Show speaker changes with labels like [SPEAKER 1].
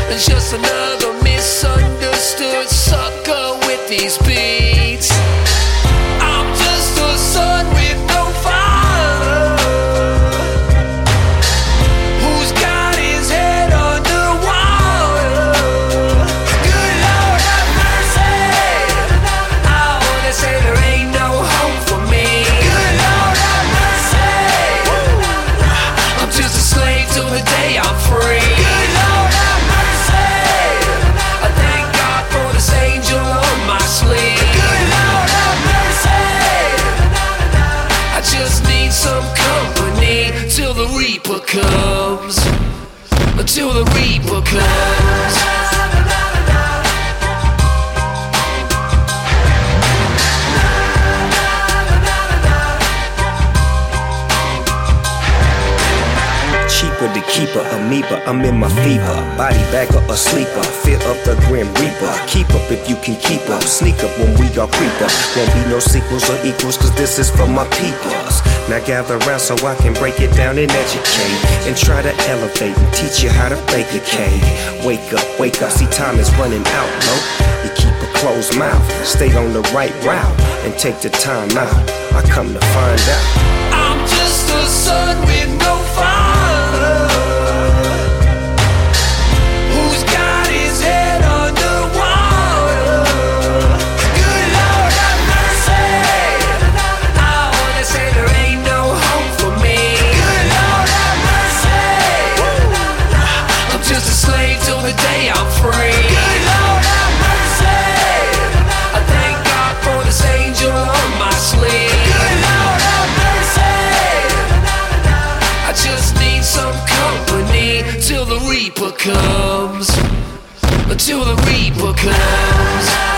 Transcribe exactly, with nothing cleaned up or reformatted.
[SPEAKER 1] Just another misunderstood sucker with these beats. I'm just a son with no father, who's got his head underwater. Good Lord have mercy. Oh, they say there ain't no hope for me. Good Lord have mercy. I'm just a slave till the day I'm free. Good Lord have mercy. I thank God for this angel on my sleeve. Good Lord have mercy. I just need some company till the Reaper comes. Until the Reaper comes.
[SPEAKER 2] Cheaper to keeper, amoeba, I'm in my fever. Body bagger or sleeper, fear of the grim reaper. Keep up if you can keep up, sneak up when we all creep up. Won't be no sequels or equals, cause this is for my peoples. Now gather round so I can break it down and educate, and try to elevate and teach you how to bake a cake. Wake up, wake up, see time is running out, no? You keep a closed mouth, stay on the right route, and take the time out. I come to find out
[SPEAKER 1] I'm just a son with no father, who's got his head underwater. Good Lord have mercy. Oh, they say there ain't no hope for me. Good Lord have mercy. I'm just a slave till the day I'm free. Good Lord have mercy. I thank God for this angel on my sleeve. Good Lord have mercy. I just need some company till the Reaper comes. Until the Reaper comes.